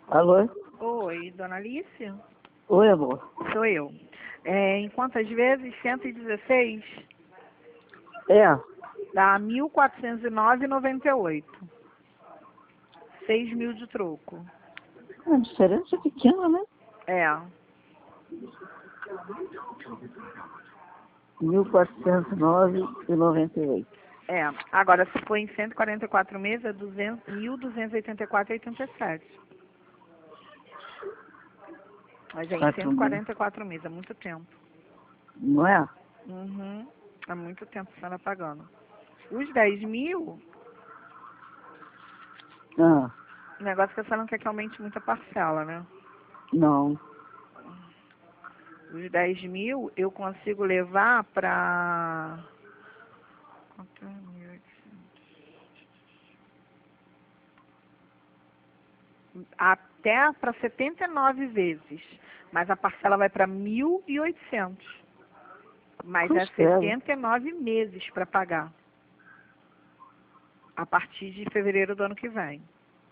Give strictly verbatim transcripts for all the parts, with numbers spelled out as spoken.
Alô? Oi, dona Alice? Oi, amor. Sou eu. É, em quantas vezes? cento e dezesseis? É. Dá mil quatrocentos e nove vírgula noventa e oito. seis mil de troco. A diferença é pequena, né? É. mil quatrocentos e nove vírgula noventa e oito. É. Agora, se for em cento e quarenta e quatro meses, é mil duzentos e oitenta e quatro vírgula oitenta e sete. Mas é em Quatro cento e mil. quarenta e quatro meses, é muito tempo. Não é? Uhum. É muito tempo que você anda pagando. Os dez mil, Ah, o negócio é que você não quer que aumente muita parcela, né? não. Os dez mil eu consigo levar para até para setenta e nove vezes, mas a parcela vai para mil e oitocentos. Mas é Cruz credo. setenta e nove meses para pagar, a partir de fevereiro do ano que vem.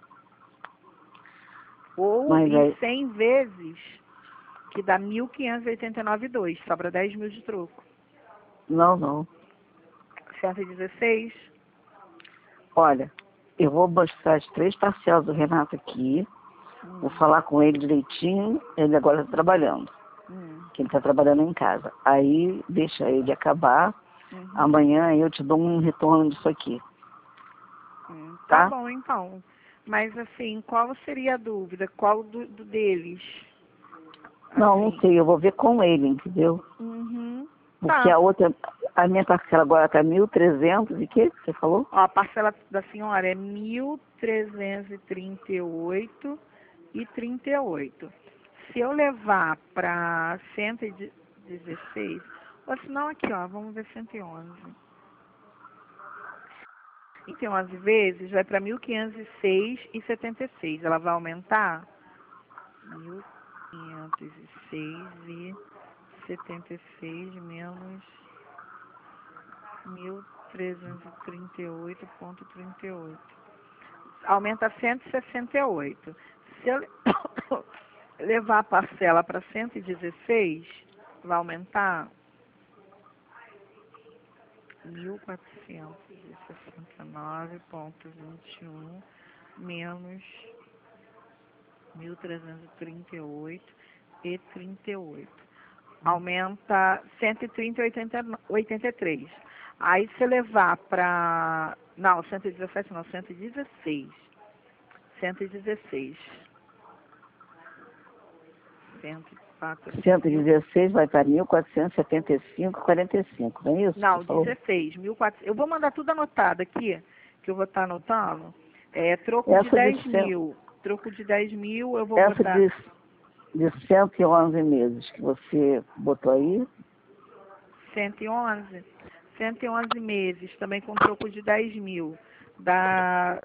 Ou Mas em aí, cem vezes, que dá mil quinhentos e oitenta e nove vírgula dois, sobra dez mil de troco. não, não. cento e dezesseis? Olha, eu vou mostrar as três parcelas do Renato aqui. Hum. Vou falar com ele direitinho. Ele agora está trabalhando. Hum. Que ele está trabalhando em casa. Aí deixa ele acabar. Uhum. Amanhã eu te dou um retorno disso aqui. Hum, tá Tá? bom, então. Mas, assim, qual seria a dúvida? Qual do, do deles? Não, não Assim. sei. Eu vou ver com ele, entendeu? Uhum. Porque Tá. a outra, a minha parcela agora está mil e trezentos e que você falou? Ó, a parcela da senhora é mil trezentos e trinta e oito e trinta e oito. Se eu levar para cento e dezesseis, ou se não, aqui, ó, vamos ver cento e onze. cento e onze vezes vai para mil quinhentos e seis vírgula setenta e seis. Ela vai aumentar mil quinhentos e seis vírgula setenta e seis menos mil trezentos e trinta e oito vírgula trinta e oito. Aumenta cento e sessenta e oito. Se eu levar a parcela para cento e dezesseis, vai aumentar mil quatrocentos e sessenta e nove vírgula vinte e um menos mil trezentos e trinta e oito e trinta e oito. Aumenta cento e trinta vírgula oitenta e três. Aí se levar para... Não, cento e dezessete não, cento e dezesseis. cento e dezesseis. cento e quatro cento e mil. dezesseis vai para mil quatrocentos e setenta e cinco vírgula quarenta e cinco, não é isso? Não, Você falou? dezesseis. mil e quatrocentos. Eu vou mandar tudo anotado aqui, que eu vou estar anotando. É, troco de Essa de, dez cem, mil. Troco de dez mil, eu vou essa botar de, de cento e onze meses que você botou aí, cento e onze. cento e onze meses, também com troco de dez mil. Dá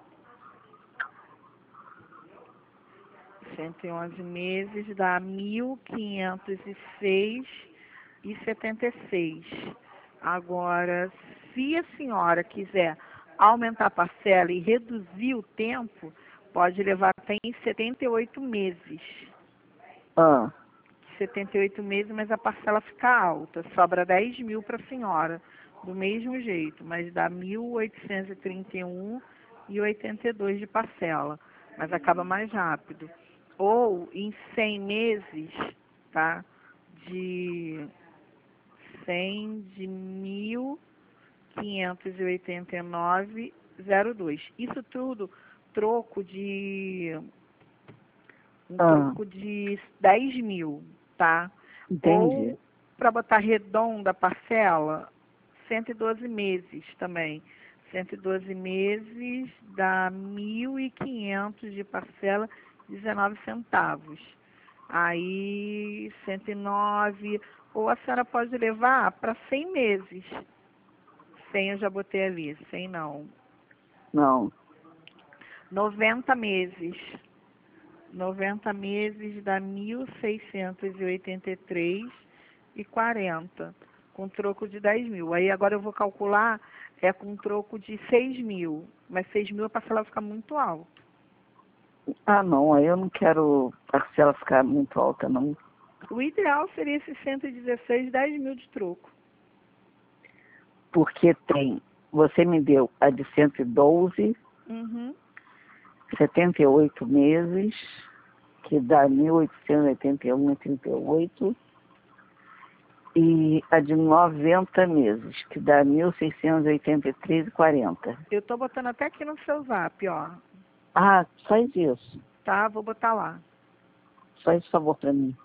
cento e onze meses, dá mil quinhentos e seis vírgula setenta e seis. Agora, se a senhora quiser aumentar a parcela e reduzir o tempo, pode levar até em setenta e oito meses. ah, setenta e oito meses, mas a parcela fica alta. Sobra dez mil para a senhora, do mesmo jeito, mas dá mil oitocentos e trinta e um vírgula oitenta e dois de parcela, mas acaba mais rápido. Ou em cem meses, tá? De cem de mil quinhentos e oitenta e nove vírgula zero dois. Isso tudo troco de um ah, troco de dez mil, tá? entendi. Ou para botar redonda a parcela, cento e doze meses também. cento e doze meses dá mil e quinhentos de parcela, dezenove centavos. Aí cento e nove, ou a senhora pode levar para cem meses. cem eu já botei ali, cem não. Não, noventa meses. noventa meses dá mil seiscentos e oitenta e três e quarenta, com troco de dez mil. Aí agora eu vou calcular é com troco de seis mil, mas seis mil a parcela fica muito alta. Ah, não, aí eu não quero parcela ficar muito alta, não. O ideal seria esses cento e dezesseis, dez mil de troco. Porque tem, você me deu a de cento e doze, Uhum. setenta e oito meses, que dá mil oitocentos e oitenta e um vírgula trinta e oito, e a de noventa meses, que dá mil seiscentos e oitenta e três vírgula quarenta. Eu tô botando até aqui no seu zap, ó. Ah, faz isso. Tá? Vou botar lá. Faz esse favor para mim.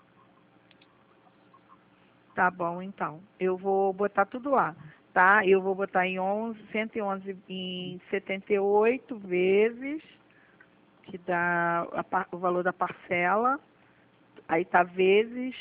Tá bom, então. Eu vou botar tudo lá, tá? Eu vou botar em onze, cento e onze em setenta e oito vezes, que dá a par- o valor da parcela. Aí tá vezes,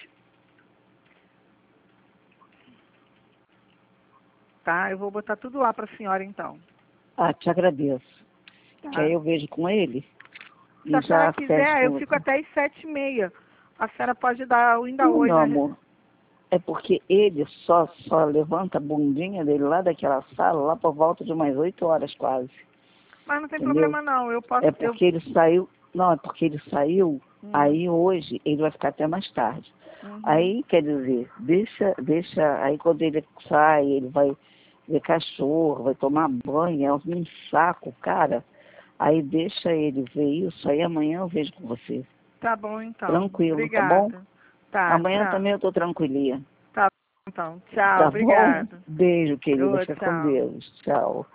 tá? Eu vou botar tudo lá pra senhora, então. Ah, te agradeço. Tá? Que aí eu vejo com ele Se e a senhora já fecho quiser, eu com fico você. até às sete e meia. A senhora pode dar ainda Não, hoje. meu a- amor. É porque ele só, só levanta a bundinha dele lá daquela sala, lá por volta de umas oito horas quase. Mas não tem Entendeu? problema não. Eu posso. É Eu... porque ele saiu. Não, é porque ele saiu. Hum, Aí hoje ele vai ficar até mais tarde. uhum. Aí, quer dizer, deixa, deixa. Aí quando ele sai, ele vai ver cachorro, vai tomar banho, é um saco, cara. Aí deixa ele ver isso, aí amanhã eu vejo com você. Tá bom, então. Tranquilo, tá bom? Obrigada. Tá, Amanhã tchau. também eu tô tranquilinha. Tá bom, então. Tchau, Tá bom? obrigada. Beijo, querida. Ô, Fica com tchau. Deus. Tchau.